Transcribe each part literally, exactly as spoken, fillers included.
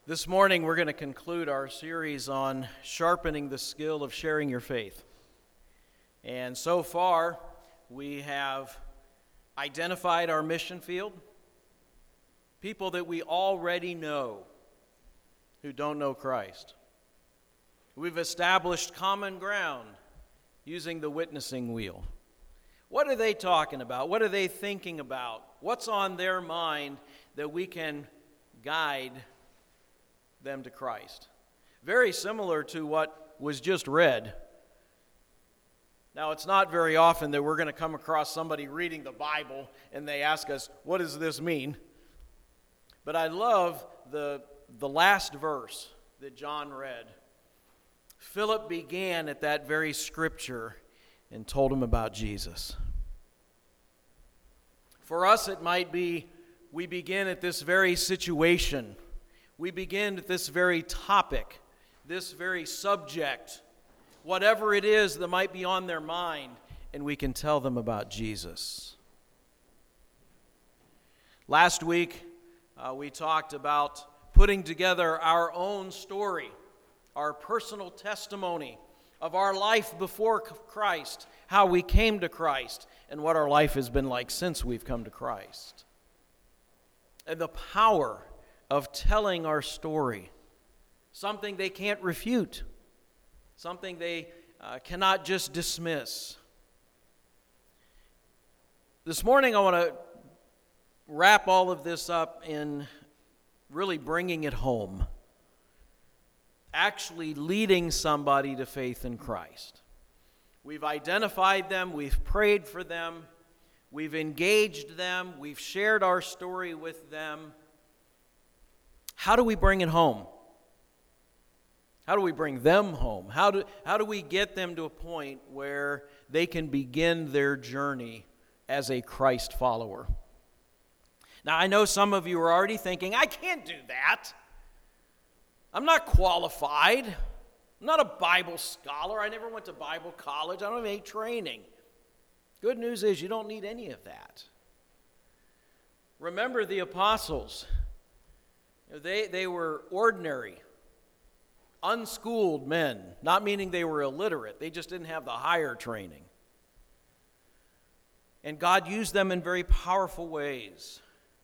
This morning we're going to conclude our series on sharpening the skill of sharing your faith. And so far we have identified our mission field, people that we already know who don't know Christ. We've established common ground using the witnessing wheel. What are they talking about? What are they thinking about? What's on their mind that we can guide them to Christ? Very similar to what was just read. Now, it's not very often that we're going to come across somebody reading the Bible and they ask us, what does this mean? But I love the, the last verse that John read. Philip began at that very scripture and told him about Jesus. For us, it might be we begin at this very situation. We begin at this very topic, this very subject, whatever it is that might be on their mind, and we can tell them about Jesus. Last week, uh, we talked about putting together our own story, our personal testimony of our life before Christ, how we came to Christ, and what our life has been like since we've come to Christ. And the power of telling our story, something they can't refute, something they uh, cannot just dismiss. This morning I want to wrap all of this up in really bringing it home, actually leading somebody to faith in Christ. We've identified them, we've prayed for them, we've engaged them, we've shared our story with them. How do we bring it home? How do we bring them home? How do, how do we get them to a point where they can begin their journey as a Christ follower? Now, I know some of you are already thinking, I can't do that. I'm not qualified. I'm not a Bible scholar. I never went to Bible college. I don't have any training. Good news is you don't need any of that. Remember the apostles. They, they were ordinary, unschooled men, not meaning they were illiterate. They just didn't have the higher training. And God used them in very powerful ways.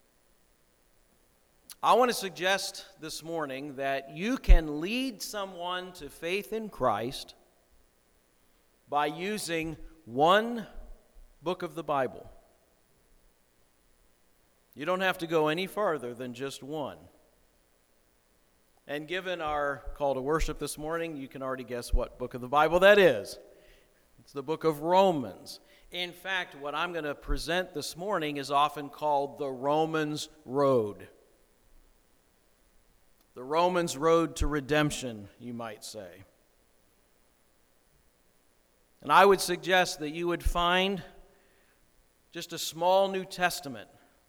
I want to suggest this morning that you can lead someone to faith in Christ by using one book of the Bible. You don't have to go any farther than just one. And given our call to worship this morning, you can already guess what book of the Bible that is. It's the book of Romans. In fact, what I'm going to present this morning is often called the Romans Road. The Romans Road to Redemption, you might say. And I would suggest that you would find just a small New Testament,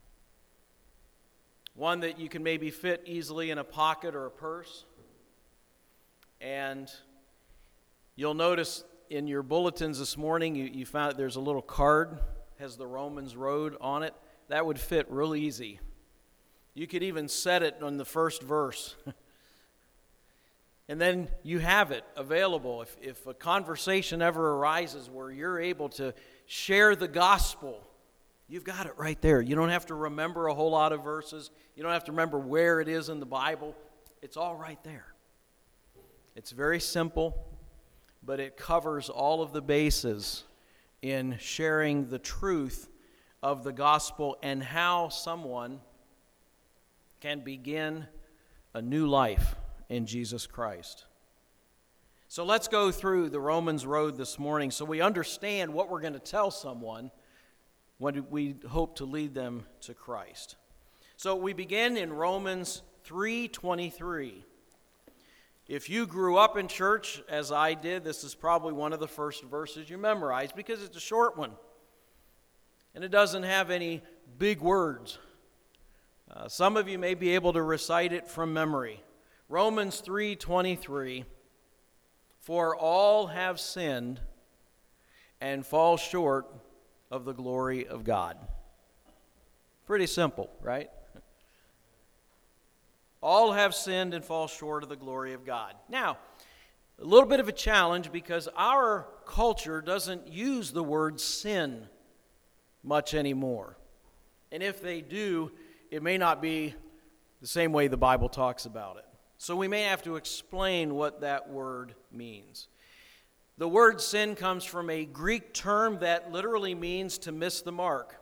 one that you can maybe fit easily in a pocket or a purse. And you'll notice in your bulletins this morning, you, you found there's a little card, has the Romans Road on it. That would fit real easy. You could even set it on the first verse. And then you have it available. If, if a conversation ever arises where you're able to share the gospel, you've got it right there. You don't have to remember a whole lot of verses. You don't have to remember where it is in the Bible. It's all right there. It's very simple, but it covers all of the bases in sharing the truth of the gospel and how someone can begin a new life in Jesus Christ. So let's go through the Romans Road this morning so we understand what we're going to tell someone when we hope to lead them to Christ. So we begin in Romans three twenty-three. If you grew up in church, as I did, this is probably one of the first verses you memorized because it's a short one. And it doesn't have any big words. Uh, some of you may be able to recite it from memory. Romans three twenty-three, for all have sinned and fall short of the glory of God. Pretty simple, right? All have sinned and fall short of the glory of God. Now, a little bit of a challenge because our culture doesn't use the word sin much anymore. And if they do, it may not be the same way the Bible talks about it. So we may have to explain what that word means. The word sin comes from a Greek term that literally means to miss the mark.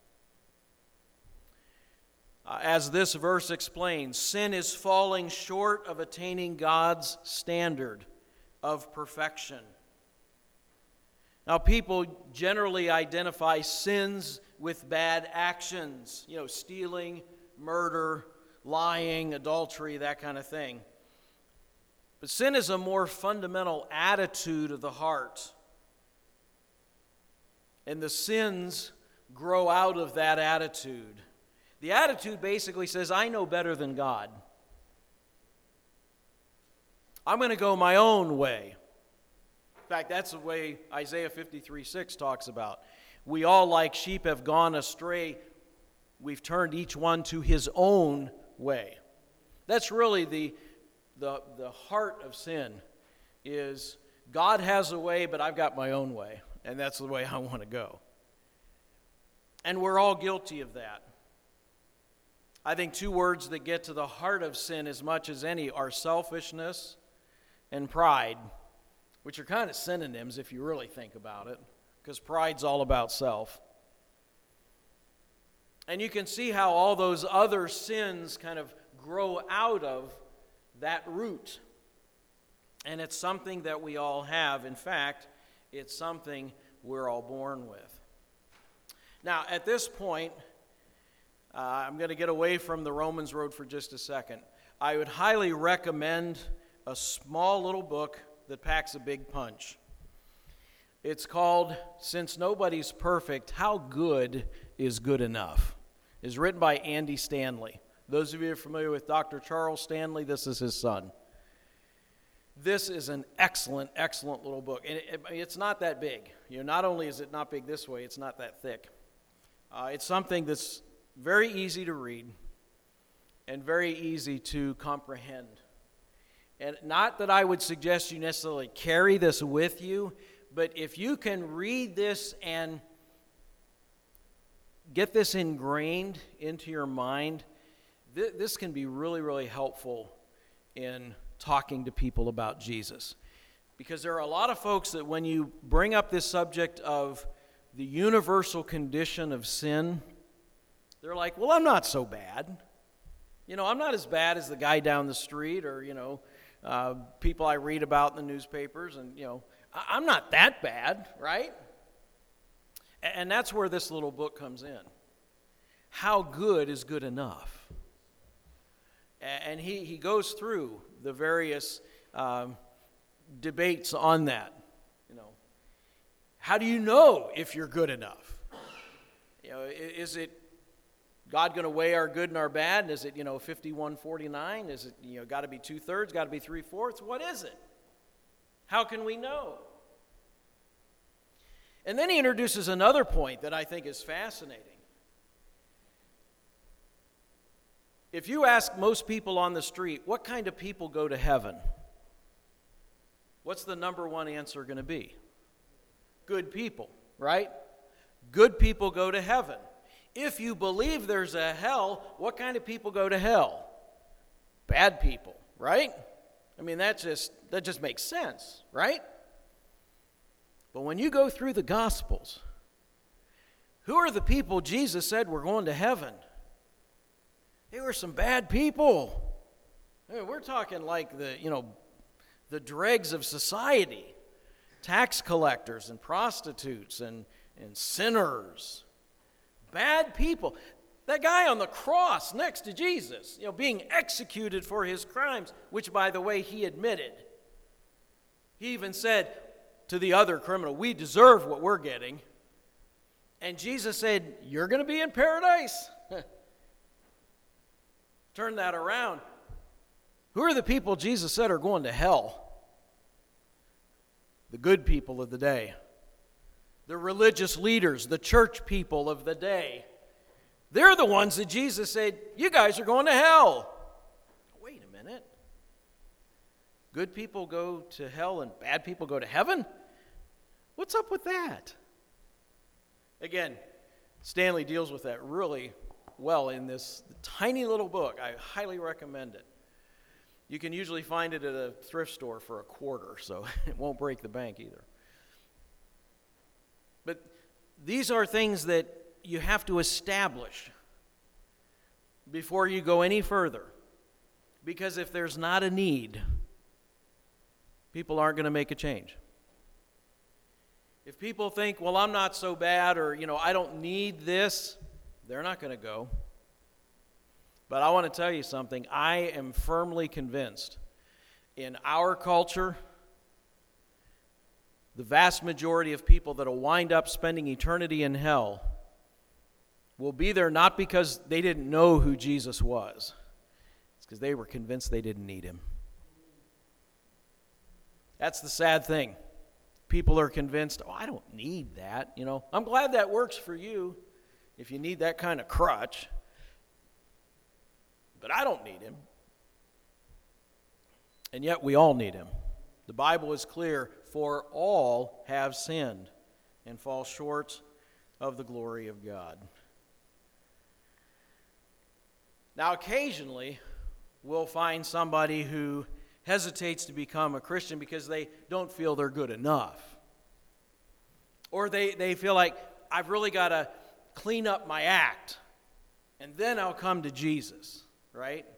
Uh, as this verse explains, sin is falling short of attaining God's standard of perfection. Now, people generally identify sins with bad actions, you know, stealing, murder, lying, adultery, that kind of thing. But sin is a more fundamental attitude of the heart. And the sins grow out of that attitude. The attitude basically says, I know better than God. I'm going to go my own way. In fact, that's the way Isaiah fifty-three six talks about. We all like sheep have gone astray. We've turned each one to his own way. That's really the, the, the heart of sin, is God has a way, but I've got my own way, and that's the way I want to go. And we're all guilty of that. I think two words that get to the heart of sin as much as any are selfishness and pride, which are kind of synonyms if you really think about it, because pride's all about self. And you can see how all those other sins kind of grow out of that root. And it's something that we all have. In fact, it's something we're all born with. Now, at this point, uh, I'm going to get away from the Romans road for just a second. I would highly recommend a small little book that packs a big punch. It's called Since Nobody's Perfect, How Good is Good Enough? It's written by Andy Stanley. Those of you who are familiar with Doctor Charles Stanley, this is his son. This is an excellent, excellent little book. And it, it, it's not that big. You know, not only is it not big this way, it's not that thick. Uh, it's something that's very easy to read and very easy to comprehend. And not that I would suggest you necessarily carry this with you, but if you can read this and get this ingrained into your mind, th- this can be really, really helpful in talking to people about Jesus. Because there are a lot of folks that when you bring up this subject of the universal condition of sin, they're like, well, I'm not so bad. You know, I'm not as bad as the guy down the street or, you know, uh, people I read about in the newspapers. And, you know, I- I'm not that bad, right? And that's where this little book comes in. How good is good enough? And he, he goes through the various um, debates on that. You know, how do you know if you're good enough? You know, is it God going to weigh our good and our bad? Is it, you know, fifty-one forty-nine? Is it, you know, got to be two-thirds? Got to be three-fourths? What is it? How can we know? And then he introduces another point that I think is fascinating. If you ask most people on the street, what kind of people go to heaven? What's the number one answer going to be? Good people, right? Good people go to heaven. If you believe there's a hell, what kind of people go to hell? Bad people, right? I mean, that just that just makes sense, right? But when you go through the Gospels, who are the people Jesus said were going to heaven? They were some bad people. I mean, we're talking like the, you know, the dregs of society. Tax collectors and prostitutes and, and sinners. Bad people. That guy on the cross next to Jesus, you know, being executed for his crimes, which, by the way, he admitted. He even said to the other criminal, we deserve what we're getting. And Jesus said, you're going to be in paradise. Turn that around. Who are the people Jesus said are going to hell? The good people of the day. The religious leaders, the church people of the day. They're the ones that Jesus said, you guys are going to hell. good people go to hell and bad people go to heaven? What's up with that? Again, Stanley deals with that really well in this tiny little book. I highly recommend it. You can usually find it at a thrift store for a quarter, so it won't break the bank either. But these are things that you have to establish before you go any further. Because if there's not a need, people aren't going to make a change. If people think, well, I'm not so bad, or, you know, I don't need this, they're not going to go. But I want to tell you something. I am firmly convinced in our culture, the vast majority of people that will wind up spending eternity in hell will be there not because they didn't know who Jesus was. It's because they were convinced they didn't need him. That's the sad thing. People are convinced, oh, I don't need that. You know, I'm glad that works for you if you need that kind of crutch. But I don't need him. And yet we all need him. The Bible is clear, for all have sinned and fall short of the glory of God. Now, occasionally, we'll find somebody who hesitates to become a Christian because they don't feel they're good enough. Or they, they feel like, I've really got to clean up my act, and then I'll come to Jesus, right?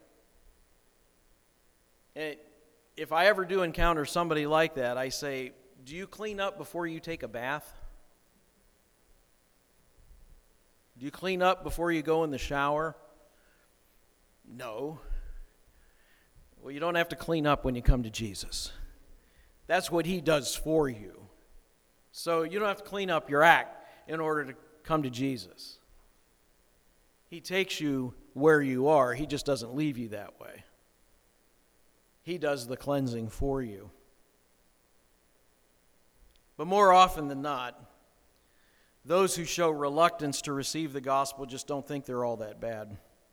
And if I ever do encounter somebody like that, I say, do you clean up before you take a bath? Do you clean up before you go in the shower? No. Well, you don't have to clean up when you come to Jesus. That's what he does for you. So you don't have to clean up your act in order to come to Jesus. He takes you where you are. He just doesn't leave you that way. He does the cleansing for you. But more often than not, those who show reluctance to receive the gospel just don't think they're all that bad.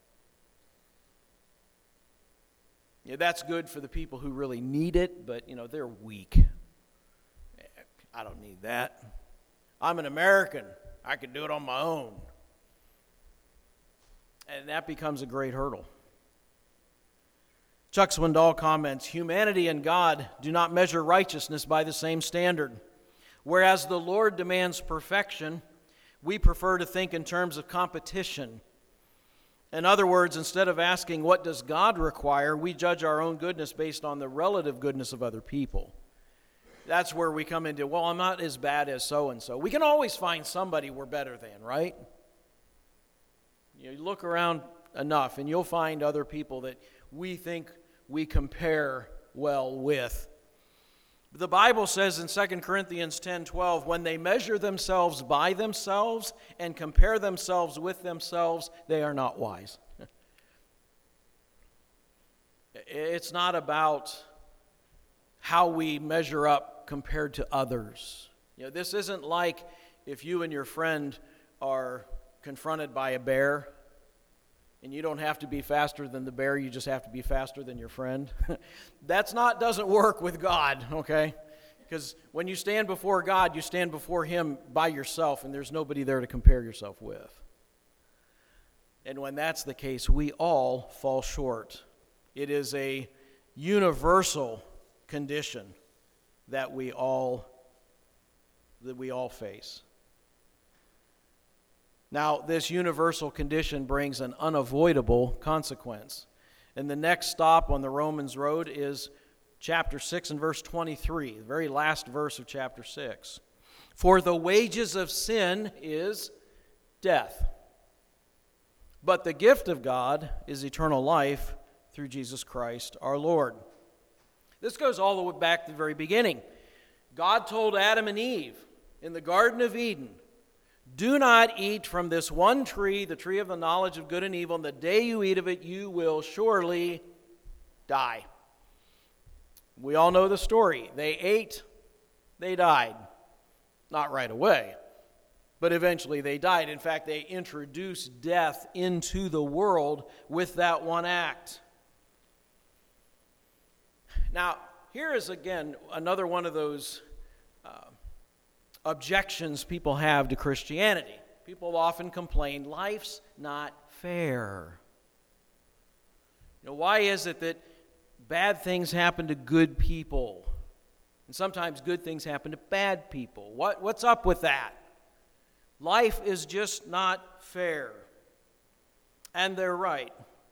Yeah, that's good for the people who really need it, but, you know, they're weak. I don't need that. I'm an American. I can do it on my own. And that becomes a great hurdle. Chuck Swindoll comments, humanity and God do not measure righteousness by the same standard. Whereas the Lord demands perfection, we prefer to think in terms of competition. In other words, instead of asking, what does God require, we judge our own goodness based on the relative goodness of other people. That's where we come into, well, I'm not as bad as so-and-so. We can always find somebody we're better than, right? You look around enough, and you'll find other people that we think we compare well with. The Bible says in Second Corinthians ten twelve, when they measure themselves by themselves and compare themselves with themselves, they are not wise. It's not about how we measure up compared to others. You know, this isn't like if you and your friend are confronted by a bear, and you don't have to be faster than the bear, you just have to be faster than your friend. That's not, doesn't work with God, okay? Because when you stand before God, you stand before him by yourself, and there's nobody there to compare yourself with. And when that's the case, we all fall short. It is a universal condition that we all that we all face. Now, this universal condition brings an unavoidable consequence. And the next stop on the Romans road is chapter six and verse twenty-three, the very last verse of chapter six. For the wages of sin is death, but the gift of God is eternal life through Jesus Christ our Lord. This goes all the way back to the very beginning. God told Adam and Eve in the Garden of Eden, do not eat from this one tree, the tree of the knowledge of good and evil, and the day you eat of it, you will surely die. We all know the story. They ate, they died. Not right away, but eventually they died. In fact, they introduced death into the world with that one act. Now, here is again another one of those uh, objections people have to Christianity. People often complain, life's not fair. You know, why is it that bad things happen to good people? And sometimes good things happen to bad people. What, what's up with that? Life is just not fair. And they're right.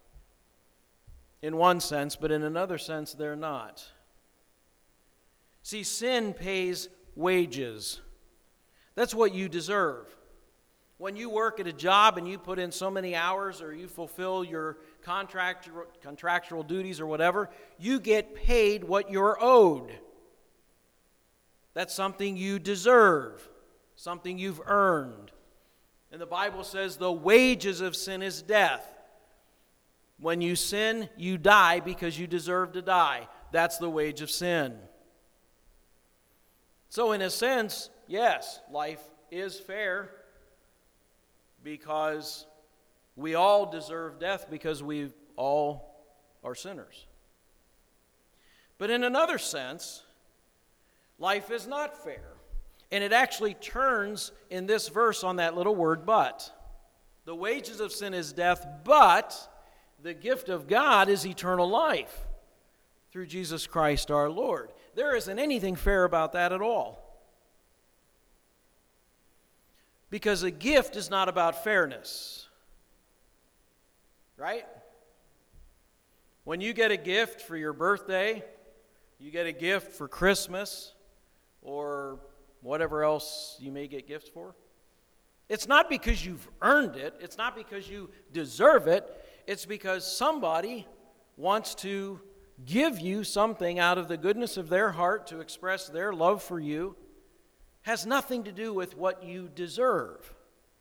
In one sense, but in another sense, they're not. See, sin pays wages. That's what you deserve. When you work at a job and you put in so many hours or you fulfill your contract, contractual duties or whatever, you get paid what you're owed. That's something you deserve, something you've earned. And the Bible says the wages of sin is death. When you sin, you die because you deserve to die. That's the wage of sin. So in a sense, yes, life is fair because we all deserve death because we all are sinners. But in another sense, life is not fair. And it actually turns in this verse on that little word, but. The wages of sin is death, but the gift of God is eternal life through Jesus Christ our Lord. There isn't anything fair about that at all. Because a gift is not about fairness. Right? When you get a gift for your birthday, you get a gift for Christmas, or whatever else you may get gifts for, it's not because you've earned it. It's not because you deserve it. It's because somebody wants to give you something out of the goodness of their heart to express their love for you. Has nothing to do with what you deserve.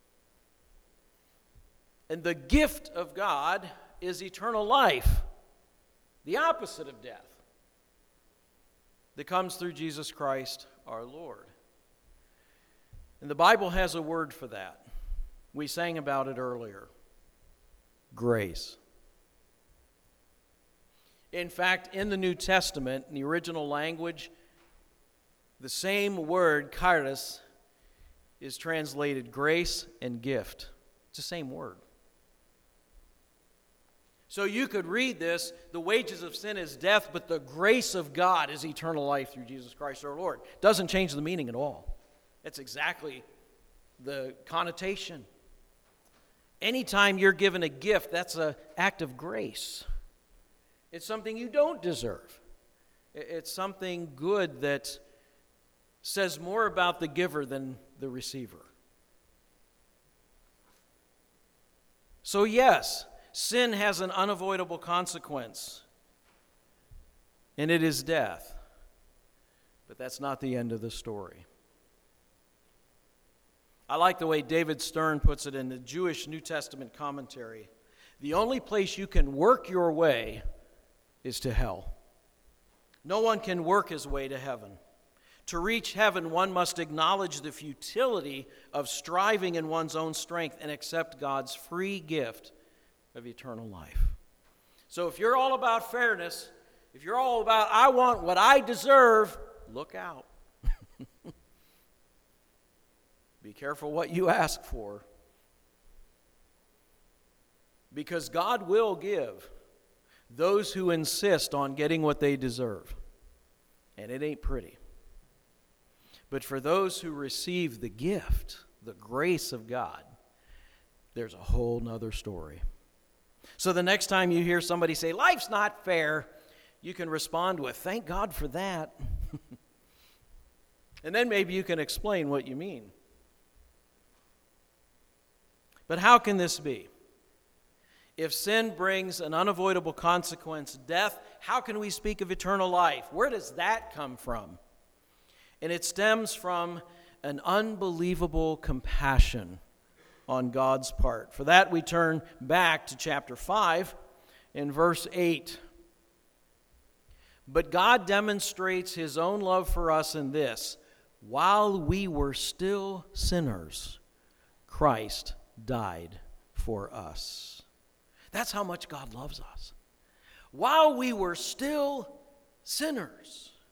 And the gift of God is eternal life, the opposite of death, that comes through Jesus Christ our Lord. And the Bible has a word for that. We sang about it earlier. Grace. In fact, in the New Testament, in the original language, the same word, charis, is translated grace and gift. It's the same word. So you could read this, the wages of sin is death, but the grace of God is eternal life through Jesus Christ our Lord. Doesn't change the meaning at all. That's exactly the connotation. Anytime you're given a gift, that's an act of grace. It's something you don't deserve. It's something good that says more about the giver than the receiver. So yes, sin has an unavoidable consequence, and it is death. But that's not the end of the story. I like the way David Stern puts it in the Jewish New Testament commentary. The only place you can work your way is to hell. No one can work his way to heaven. To reach heaven, one must acknowledge the futility of striving in one's own strength and accept God's free gift of eternal life. So if you're all about fairness, if you're all about, I want what I deserve, look out. Be careful what you ask for. Because God will give those who insist on getting what they deserve. And it ain't pretty. But for those who receive the gift, the grace of God, there's a whole nother story. So the next time you hear somebody say, life's not fair, you can respond with, thank God for that. And then maybe you can explain what you mean. But how can this be? If sin brings an unavoidable consequence, death, how can we speak of eternal life? Where does that come from? And it stems from an unbelievable compassion on God's part. For that, we turn back to chapter five in verse eight. But God demonstrates his own love for us in this: while we were still sinners, Christ died for us. That's how much God loves us. While we were still sinners,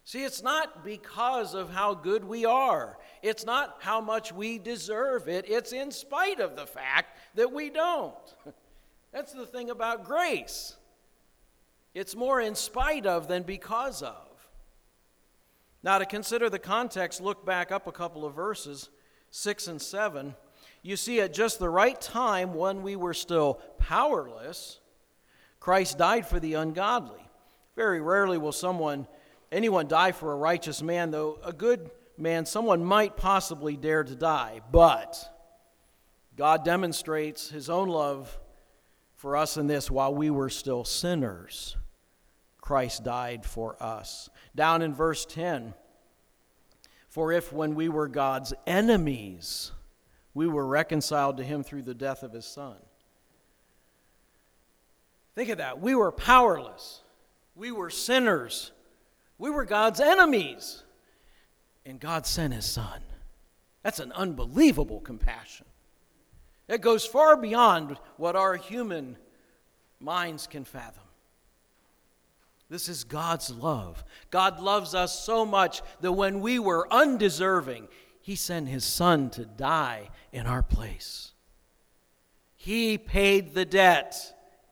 See, it's not because of how good we are. It's not how much we deserve it. It's in spite of the fact that we don't. That's the thing about grace. It's more in spite of than because of. Now, to consider the context, look back up a couple of verses, six and seven. You see, at just the right time, when we were still powerless, Christ died for the ungodly. Very rarely will someone, anyone die for a righteous man, though a good man, someone might possibly dare to die. But God demonstrates his own love for us in this: while we were still sinners, Christ died for us. Down in verse ten, for if when we were God's enemies, we were reconciled to him through the death of his Son. Think of that. We were powerless. We were sinners. We were God's enemies. And God sent his Son. That's an unbelievable compassion. It goes far beyond what our human minds can fathom. This is God's love. God loves us so much that when we were undeserving, he sent his Son to die in our place. He paid the debt.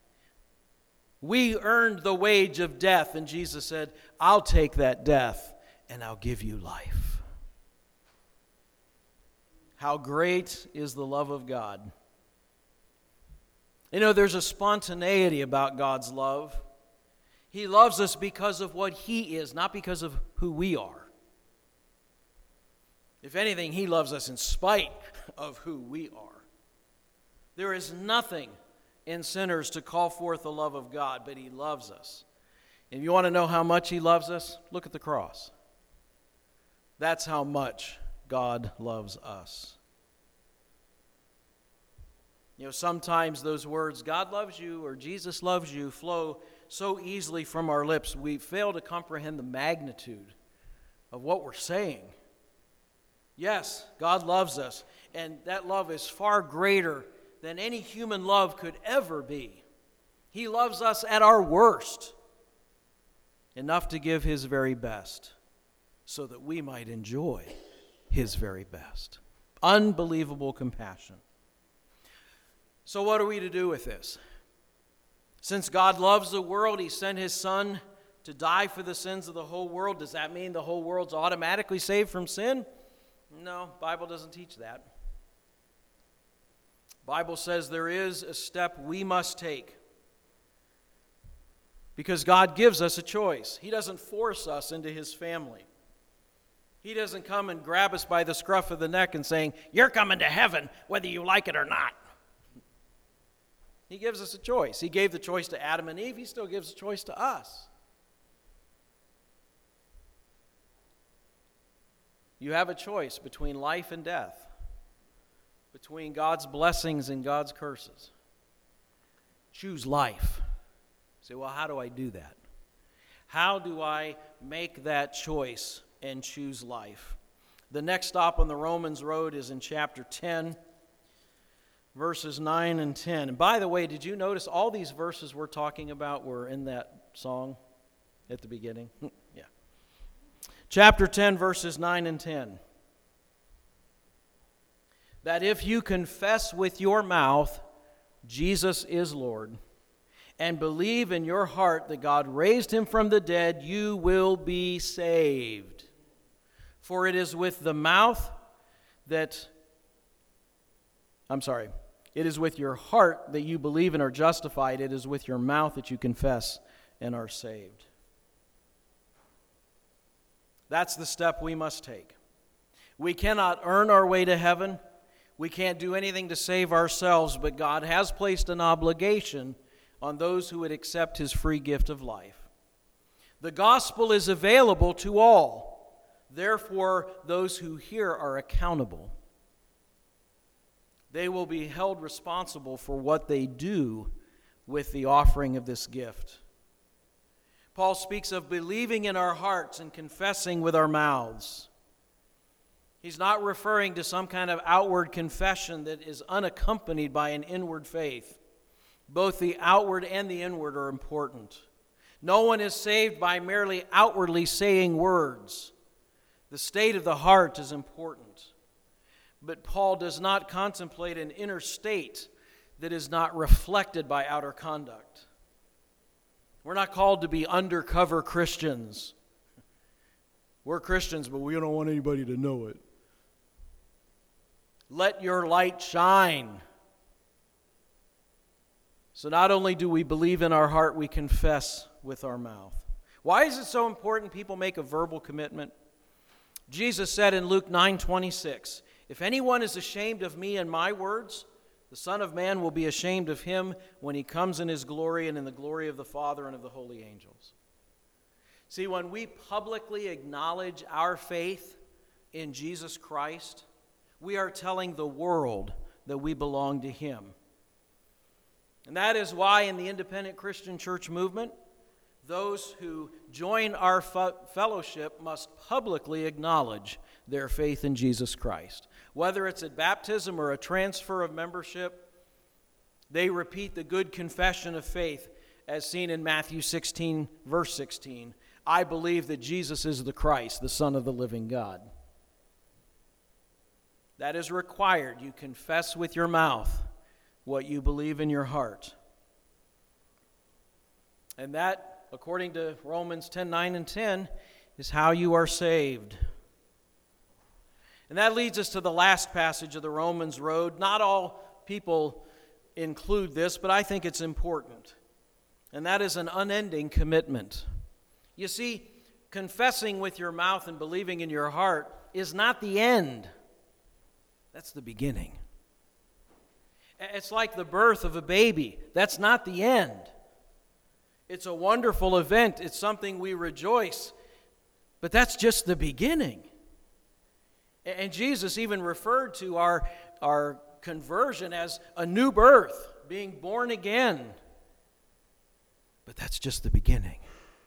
We earned the wage of death, and Jesus said, I'll take that death and I'll give you life. How great is the love of God. You know, there's a spontaneity about God's love. He loves us because of what he is, not because of who we are. If anything, he loves us in spite of who we are. There is nothing in sinners to call forth the love of God, but he loves us. If you want to know how much he loves us, look at the cross. That's how much God loves us. You know, sometimes those words, God loves you or Jesus loves you, flow so easily from our lips, we fail to comprehend the magnitude of what we're saying. Yes, God loves us, and that love is far greater than any human love could ever be. He loves us at our worst, enough to give his very best, so that we might enjoy his very best. Unbelievable compassion. So what are we to do with this? Since God loves the world, he sent his Son to die for the sins of the whole world. Does that mean the whole world's automatically saved from sin? No, the Bible doesn't teach that. The Bible says there is a step we must take, because God gives us a choice. He doesn't force us into his family. He doesn't come and grab us by the scruff of the neck and saying, you're coming to heaven whether you like it or not. He gives us a choice. He gave the choice to Adam and Eve. He still gives a choice to us. You have a choice between life and death, between God's blessings and God's curses. Choose life. You say, well, how do I do that? How do I make that choice and choose life? The next stop on the Romans road is in chapter ten, verses nine and ten. And by the way, did you notice all these verses we're talking about were in that song at the beginning? Yeah. Chapter ten, verses nine and ten. That if you confess with your mouth Jesus is Lord, and believe in your heart that God raised him from the dead, you will be saved. For it is with the mouth that, I'm sorry, it is with your heart that you believe and are justified. It is with your mouth that you confess and are saved. That's the step we must take. We cannot earn our way to heaven. We can't do anything to save ourselves, but God has placed an obligation on those who would accept his free gift of life. The gospel is available to all. Therefore, those who hear are accountable. They will be held responsible for what they do with the offering of this gift. Paul speaks of believing in our hearts and confessing with our mouths. He's not referring to some kind of outward confession that is unaccompanied by an inward faith. Both the outward and the inward are important. No one is saved by merely outwardly saying words. The state of the heart is important. But Paul does not contemplate an inner state that is not reflected by outer conduct. We're not called to be undercover Christians. We're Christians, but we don't want anybody to know it. Let your light shine. So not only do we believe in our heart, we confess with our mouth. Why is it so important people make a verbal commitment? Jesus said in Luke nine twenty-six, "If anyone is ashamed of me and my words, the Son of Man will be ashamed of him when he comes in his glory and in the glory of the Father and of the holy angels." See, when we publicly acknowledge our faith in Jesus Christ, we are telling the world that we belong to Him. And that is why in the independent Christian church movement, those who join our fellowship must publicly acknowledge their faith in Jesus Christ. Whether it's at baptism or a transfer of membership, they repeat the good confession of faith as seen in Matthew sixteen, verse sixteen. I believe that Jesus is the Christ, the Son of the living God. That is required. You confess with your mouth what you believe in your heart. And that, according to Romans ten, nine, and ten, is how you are saved. And that leads us to the last passage of the Romans Road. Not all people include this, but I think it's important. And that is an unending commitment. You see, confessing with your mouth and believing in your heart is not the end. That's the beginning. It's like the birth of a baby. That's not the end. It's a wonderful event. It's something we rejoice. But that's just the beginning. And Jesus even referred to our, our conversion as a new birth, being born again. But that's just the beginning.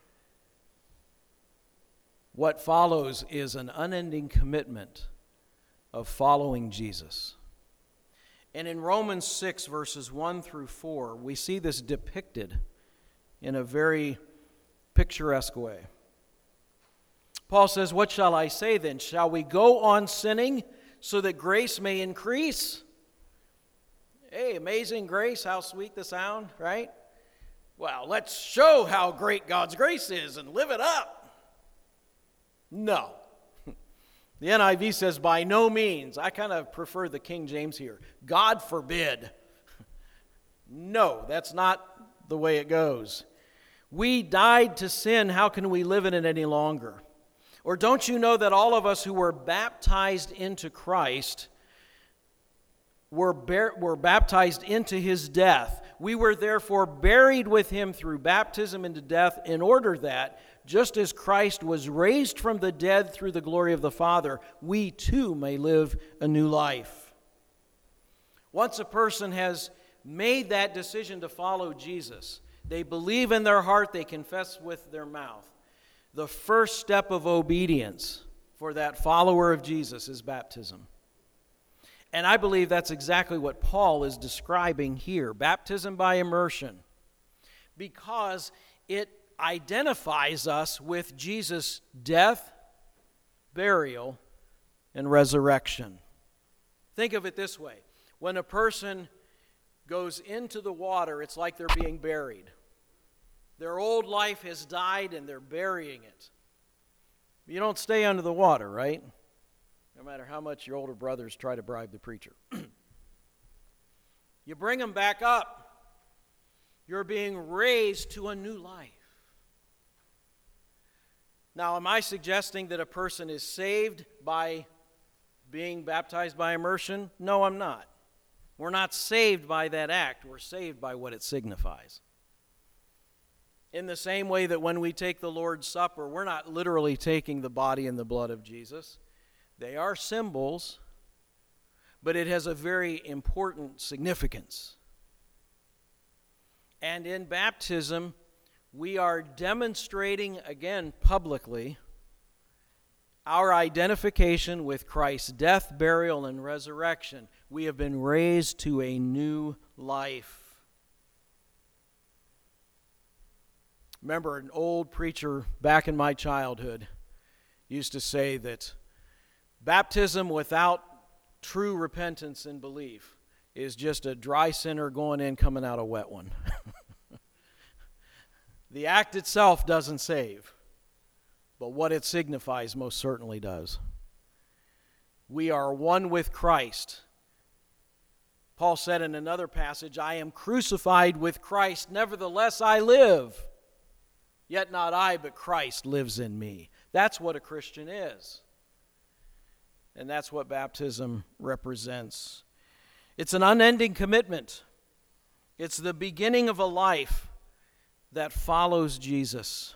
What follows is an unending commitment of following Jesus. And in Romans six, verses one through four, we see this depicted in a very picturesque way. Paul says, "What shall I say then? Shall we go on sinning so that grace may increase?" Hey, amazing grace, how sweet the sound, right? Well, let's show how great God's grace is and live it up. No. The N I V says, by no means. I kind of prefer the King James here. God forbid. No, that's not the way it goes. We died to sin. How can we live in it any longer? Or don't you know that all of us who were baptized into Christ were, bar- were baptized into His death? We were therefore buried with Him through baptism into death, in order that, just as Christ was raised from the dead through the glory of the Father, we too may live a new life. Once a person has made that decision to follow Jesus, they believe in their heart, they confess with their mouth. The first step of obedience for that follower of Jesus is baptism. And I believe that's exactly what Paul is describing here, baptism by immersion, because it identifies us with Jesus' death, burial, and resurrection. Think of it this way. When a person goes into the water, it's like they're being buried. Their old life has died and they're burying it. You don't stay under the water, right? No matter how much your older brothers try to bribe the preacher. You bring them back up. You're being raised to a new life. Now, am I suggesting that a person is saved by being baptized by immersion? No, I'm not. We're not saved by that act. We're saved by what it signifies. In the same way that when we take the Lord's Supper, we're not literally taking the body and the blood of Jesus. They are symbols, but it has a very important significance. And in baptism, we are demonstrating, again, publicly, our identification with Christ's death, burial, and resurrection. We have been raised to a new life. Remember, an old preacher back in my childhood used to say that baptism without true repentance and belief is just a dry sinner going in, coming out a wet one. The act itself doesn't save, but what it signifies most certainly does. We are one with Christ. Paul said in another passage, I am crucified with Christ, nevertheless I live. Yet not I, but Christ lives in me. That's what a Christian is. And that's what baptism represents. It's an unending commitment. It's the beginning of a life that follows Jesus.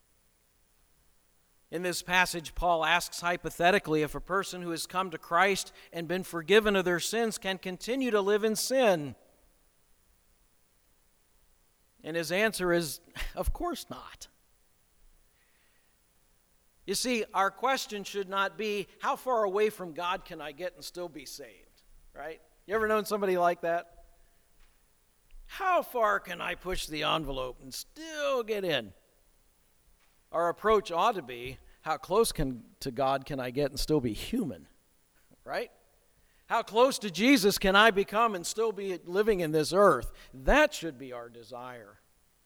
In this passage, Paul asks hypothetically if a person who has come to Christ and been forgiven of their sins can continue to live in sin. And his answer is, of course not. You see, our question should not be, how far away from God can I get and still be saved? Right? You ever known somebody like that? How far can I push the envelope and still get in? Our approach ought to be, how close can, to God can I get and still be human? Right? How close to Jesus can I become and still be living in this earth? That should be our desire.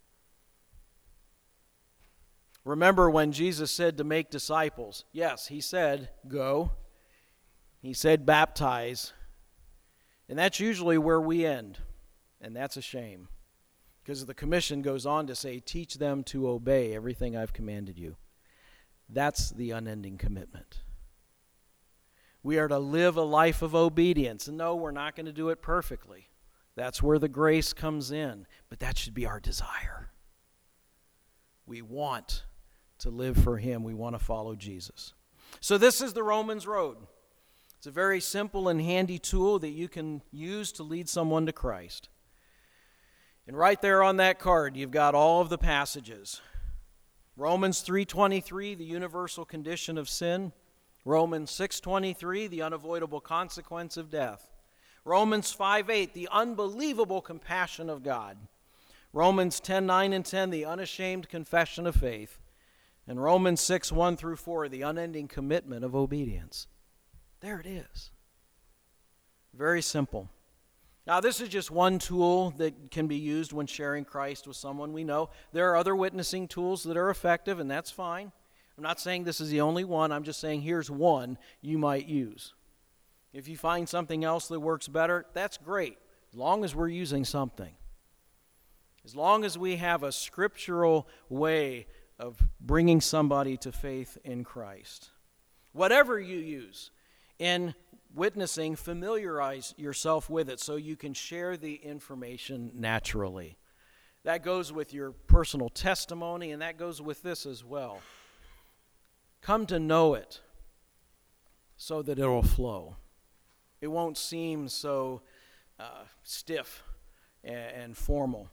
Remember when Jesus said to make disciples? Yes, he said, go. He said, baptize. And that's usually where we end. And that's a shame. Because the commission goes on to say, teach them to obey everything I've commanded you. That's the unending commitment. We are to live a life of obedience. And no, we're not going to do it perfectly. That's where the grace comes in. But that should be our desire. We want to live for him. We want to follow Jesus. So this is the Romans road. It's a very simple and handy tool that you can use to lead someone to Christ. And right there on that card, you've got all of the passages. Romans three twenty-three, the universal condition of sin. Romans six twenty-three, the unavoidable consequence of death. Romans five eight, the unbelievable compassion of God. Romans ten nine and ten, the unashamed confession of faith. And Romans six one through four, the unending commitment of obedience. There it is. Very simple. Now, this is just one tool that can be used when sharing Christ with someone we know. There are other witnessing tools that are effective, and that's fine. I'm not saying this is the only one. I'm just saying here's one you might use. If you find something else that works better, that's great, as long as we're using something. As long as we have a scriptural way of bringing somebody to faith in Christ. Whatever you use in witnessing, familiarize yourself with it so you can share the information naturally. That goes with your personal testimony, and that goes with this as well. Come to know it so that it will flow. It won't seem so uh, stiff and, and formal.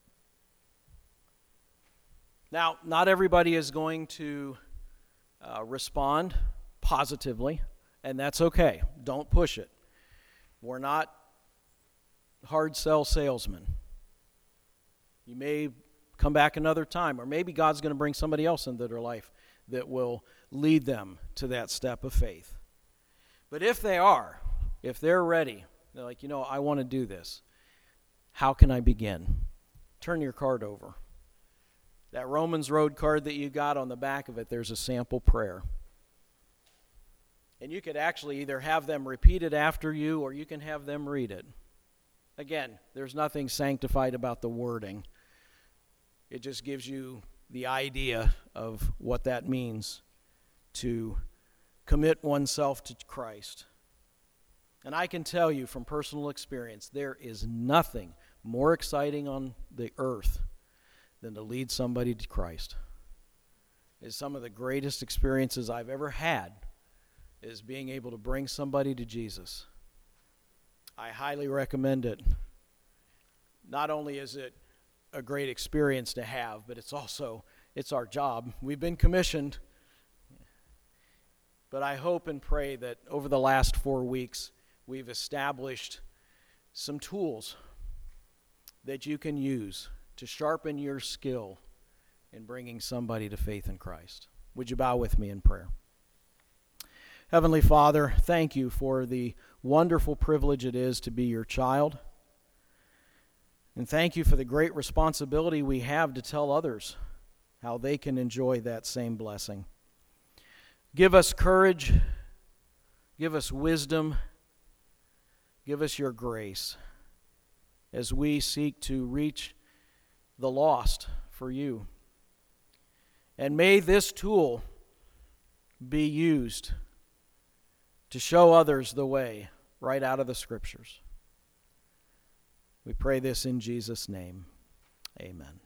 Now, not everybody is going to uh, respond positively. And that's okay. Don't push it. We're not hard sell salesmen. You may come back another time, or maybe God's going to bring somebody else into their life that will lead them to that step of faith. But if they are, if they're ready, they're like, you know, I want to do this. How can I begin? Turn your card over. That Romans Road card that you got, on the back of it, there's a sample prayer. And you could actually either have them repeat it after you, or you can have them read it. Again, there's nothing sanctified about the wording. It just gives you the idea of what that means to commit oneself to Christ. And I can tell you from personal experience, there is nothing more exciting on the earth than to lead somebody to Christ. It's some of the greatest experiences I've ever had, is being able to bring somebody to Jesus. I highly recommend it. Not only is it a great experience to have, but it's also, it's our job. We've been commissioned. But I hope and pray that over the last four weeks, we've established some tools that you can use to sharpen your skill in bringing somebody to faith in Christ. Would you bow with me in prayer? Heavenly Father, thank you for the wonderful privilege it is to be your child. And thank you for the great responsibility we have to tell others how they can enjoy that same blessing. Give us courage, give us wisdom, give us your grace as we seek to reach the lost for you. And may this tool be used to show others the way right out of the Scriptures. We pray this in Jesus' name. Amen.